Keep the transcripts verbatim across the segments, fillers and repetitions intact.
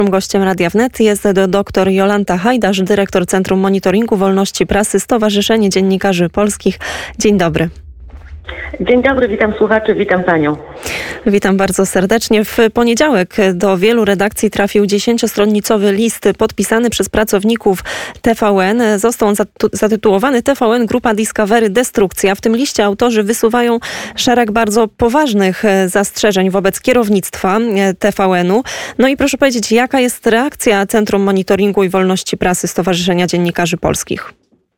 Gościem Radia Wnet jest dr Jolanta Hajdasz, dyrektor Centrum Monitoringu Wolności Prasy, Stowarzyszenie Dziennikarzy Polskich. Dzień dobry. Dzień dobry, witam słuchaczy, witam panią. Witam bardzo serdecznie. W poniedziałek do wielu redakcji trafił dziesięciostronicowy list podpisany przez pracowników T V N. Został on zatytułowany T V N Grupa Discovery Destrukcja. W tym liście autorzy wysuwają szereg bardzo poważnych zastrzeżeń wobec kierownictwa T V N-u. No i proszę powiedzieć, jaka jest reakcja Centrum Monitoringu i Wolności Prasy Stowarzyszenia Dziennikarzy Polskich?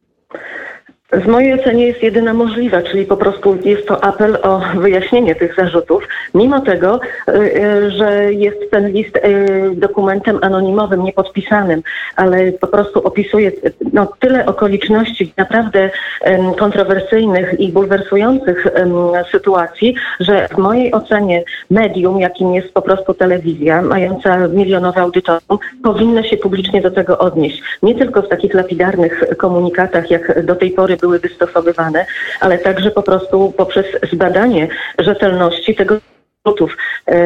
W mojej ocenie jest jedyna możliwa, czyli po prostu jest to apel o wyjaśnienie tych zarzutów, mimo tego, że jest ten list dokumentem anonimowym, niepodpisanym, ale po prostu opisuje no, tyle okoliczności naprawdę kontrowersyjnych i bulwersujących sytuacji, że w mojej ocenie medium, jakim jest po prostu telewizja, mająca milionowe audytorium, powinno się publicznie do tego odnieść. Nie tylko w takich lapidarnych komunikatach, jak do tej pory były wystosowywane, ale także po prostu poprzez zbadanie rzetelności tego zarzutów.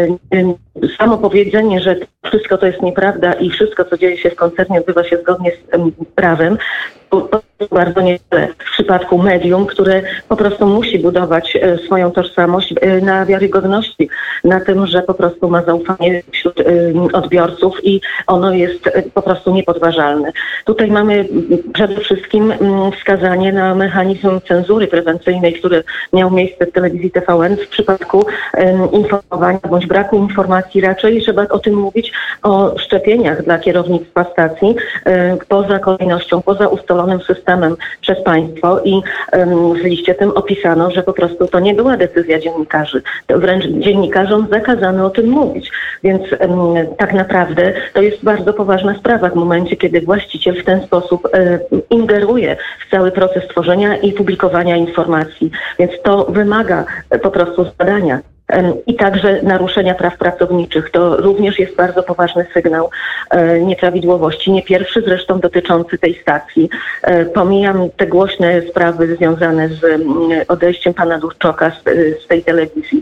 Samo powiedzenie, że wszystko to jest nieprawda i wszystko, co dzieje się w koncernie, odbywa się zgodnie z prawem, to bardzo niewiele w przypadku medium, które po prostu musi budować swoją tożsamość na wiarygodności, na tym, że po prostu ma zaufanie wśród odbiorców i ono jest po prostu niepodważalne. Tutaj mamy przede wszystkim wskazanie na mechanizm cenzury prewencyjnej, który miał miejsce w telewizji T V N w przypadku informowania bądź braku informacji. Raczej trzeba o tym mówić, o szczepieniach dla kierownictwa stacji poza kolejnością, poza ustalonym systemem przez państwo i w liście tym opisano, że po prostu to nie była decyzja dziennikarzy. To wręcz dziennikarzom zakazano o tym mówić. Więc tak naprawdę to jest bardzo poważna sprawa w momencie, kiedy właściciel w ten sposób ingeruje w cały proces tworzenia i publikowania informacji. Więc to wymaga po prostu zbadania. I także naruszenia praw pracowniczych. To również jest bardzo poważny sygnał nieprawidłowości. Nie pierwszy zresztą dotyczący tej stacji. Pomijam te głośne sprawy związane z odejściem pana Durczoka z, z tej telewizji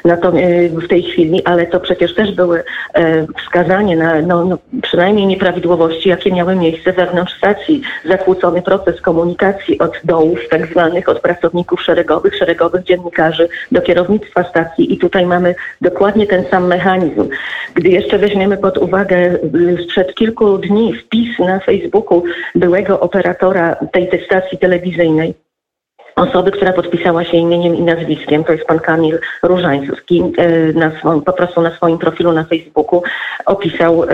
w tej chwili, ale to przecież też były wskazanie na no, no, przynajmniej nieprawidłowości, jakie miały miejsce wewnątrz stacji. Zakłócony proces komunikacji od dołów tak zwanych, od pracowników szeregowych, szeregowych dziennikarzy do kierownictwa stacji. I tutaj mamy dokładnie ten sam mechanizm. Gdy jeszcze weźmiemy pod uwagę sprzed kilku dni wpis na Facebooku byłego operatora tej, tej stacji telewizyjnej, osoby, która podpisała się imieniem i nazwiskiem, to jest pan Kamil Różański, na swoim, po prostu na swoim profilu na Facebooku opisał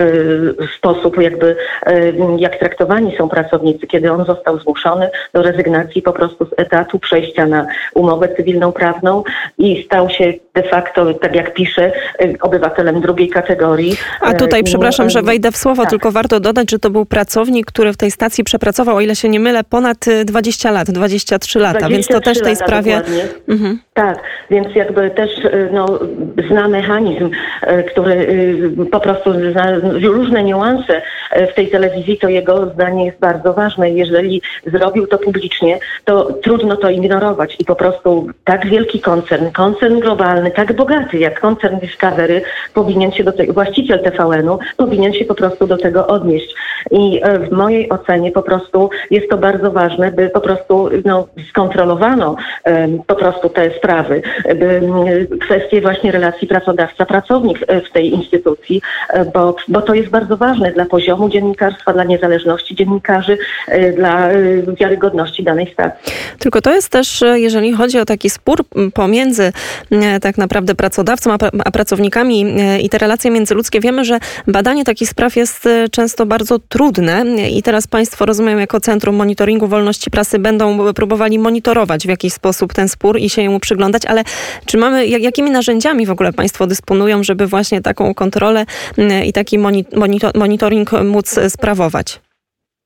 sposób jakby, jak traktowani są pracownicy, kiedy on został zmuszony do rezygnacji po prostu z etatu, przejścia na umowę cywilną prawną i stał się de facto, tak jak pisze, obywatelem drugiej kategorii. A tutaj, przepraszam, że wejdę w słowo, tak. Tylko warto dodać, że to był pracownik, który w tej stacji przepracował, o ile się nie mylę, ponad dwadzieścia lat, dwadzieścia trzy lata. Więc to też w tej sprawie... Mhm. Tak, więc jakby też no, zna mechanizm, który po prostu zna różne niuanse w tej telewizji, to jego zdanie jest bardzo ważne. Jeżeli zrobił to publicznie, to trudno to ignorować i po prostu tak wielki koncern, koncern globalny, tak bogaty jak koncern Discovery powinien się do tego, właściciel T V N-u powinien się po prostu do tego odnieść. I w mojej ocenie po prostu jest to bardzo ważne, by po prostu no, skontrolowano um, po prostu te sprawy, by um, kwestie właśnie relacji pracodawca-pracownik w tej instytucji, bo, bo to jest bardzo ważne dla poziomu dziennikarstwa, dla niezależności dziennikarzy, dla wiarygodności danej stacji. Tylko to jest też, jeżeli chodzi o taki spór pomiędzy tak naprawdę pracodawcą a, a pracownikami i te relacje międzyludzkie, wiemy, że badanie takich spraw jest często bardzo trudne i teraz państwo, rozumiem, jako Centrum Monitoringu Wolności Prasy będą próbowali monitorować w jakiś sposób ten spór i się jemu przyglądać, ale czy mamy, jak, jakimi narzędziami w ogóle państwo dysponują, żeby właśnie taką kontrolę i taki monitoring móc sprawować?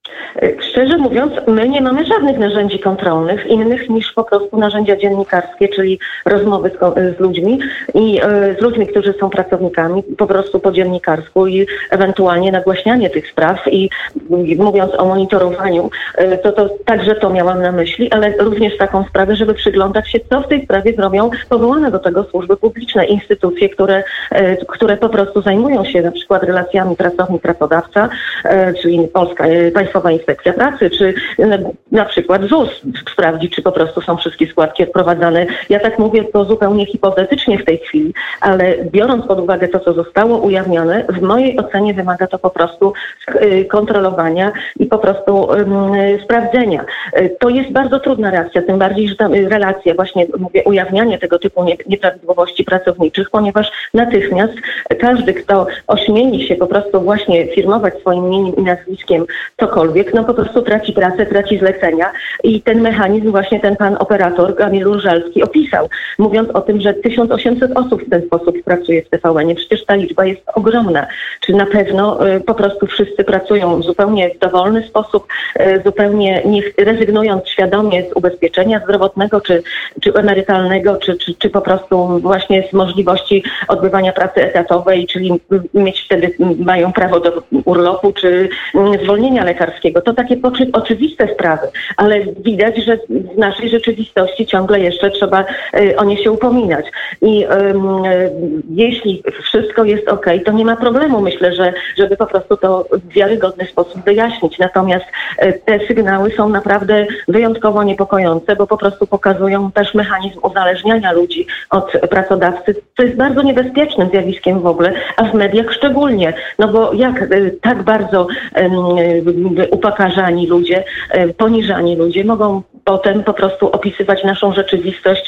Szczerze mówiąc, my nie mamy żadnych narzędzi kontrolnych innych niż po prostu narzędzia dziennikarskie, czyli rozmowy z, z ludźmi i y, z ludźmi, którzy są pracownikami, po prostu po dziennikarsku i ewentualnie nagłaśnianie tych spraw i y, mówiąc o monitorowaniu, y, to, to także to miałam na myśli, ale również taką sprawę, żeby przyglądać się, co w tej sprawie zrobią powołane do tego służby publiczne, instytucje, które, y, które po prostu zajmują się na przykład relacjami pracownik-pracodawca, y, czyli Polska y, Państwowa Inspekcja Pracy, czy na, na przykład Z U S sprawdzi, czy po prostu są wszystkie składki odprowadzane. Ja tak mówię to zupełnie hipotetycznie w tej chwili, ale biorąc pod uwagę to, co zostało ujawnione, w mojej ocenie wymaga to po prostu kontrolowania i po prostu um, sprawdzenia. To jest bardzo trudna reakcja, tym bardziej, że ta relacja, właśnie mówię, ujawnianie tego typu nie, nieprawidłowości pracowniczych, ponieważ natychmiast każdy, kto ośmieli się po prostu właśnie firmować swoim imieniem i nazwiskiem cokolwiek, no po prostu traci pracę, traci zlecenia i ten mechanizm właśnie ten pan operator Kamil Różalski opisał, mówiąc o tym, że tysiąc osiemset osób w ten sposób pracuje w T V N-ie. Przecież ta liczba jest ogromna. Czy na pewno y, po prostu wszyscy pracują zupełnie w dowolny sposób, y, zupełnie nie rezygnując świadomie z ubezpieczenia zdrowotnego, czy, czy emerytalnego, czy, czy, czy po prostu właśnie z możliwości odbywania pracy etatowej, czyli mieć wtedy, mają prawo do urlopu, czy y, zwolnienia lekarskiego. To takie poczy- oczywiste sprawy, ale widać, że w naszej rzeczywistości ciągle jeszcze trzeba y, o nie się upominać. I y, y, jeśli wszystko jest okej, to nie ma problemu, myślę, że żeby po prostu to w wiarygodny sposób wyjaśnić. Natomiast y, te sygnały są naprawdę wyjątkowo niepokojące, bo po prostu pokazują też mechanizm uzależniania ludzi od pracodawcy, co jest bardzo niebezpiecznym zjawiskiem w ogóle, a w mediach szczególnie. No bo jak y, tak bardzo y, upokarzani ludzie, poniżani ludzie mogą potem po prostu opisywać naszą rzeczywistość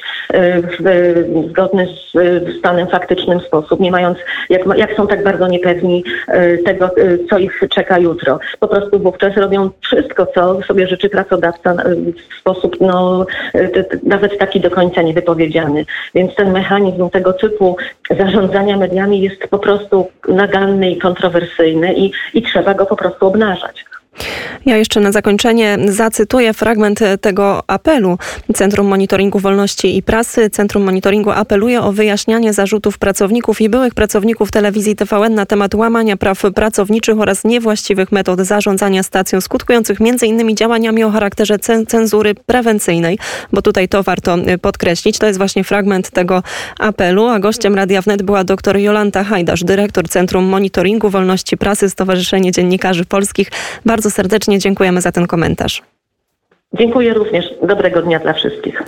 w zgodny z stanem faktycznym sposób, nie mając, jak, jak są tak bardzo niepewni tego, co ich czeka jutro. Po prostu wówczas robią wszystko, co sobie życzy pracodawca w sposób no, nawet taki do końca niewypowiedziany. Więc ten mechanizm tego typu zarządzania mediami jest po prostu naganny i kontrowersyjny i, i trzeba go po prostu obnażać. Ja jeszcze na zakończenie zacytuję fragment tego apelu Centrum Monitoringu Wolności i Prasy. Centrum Monitoringu apeluje o wyjaśnianie zarzutów pracowników i byłych pracowników telewizji T V N na temat łamania praw pracowniczych oraz niewłaściwych metod zarządzania stacją, skutkujących między innymi działaniami o charakterze cenzury prewencyjnej, bo tutaj to warto podkreślić. To jest właśnie fragment tego apelu, a gościem Radia Wnet była dr Jolanta Hajdasz, dyrektor Centrum Monitoringu Wolności Prasy, Stowarzyszenie Dziennikarzy Polskich. Bardzo serdecznie dziękujemy za ten komentarz. Dziękuję również. Dobrego dnia dla wszystkich.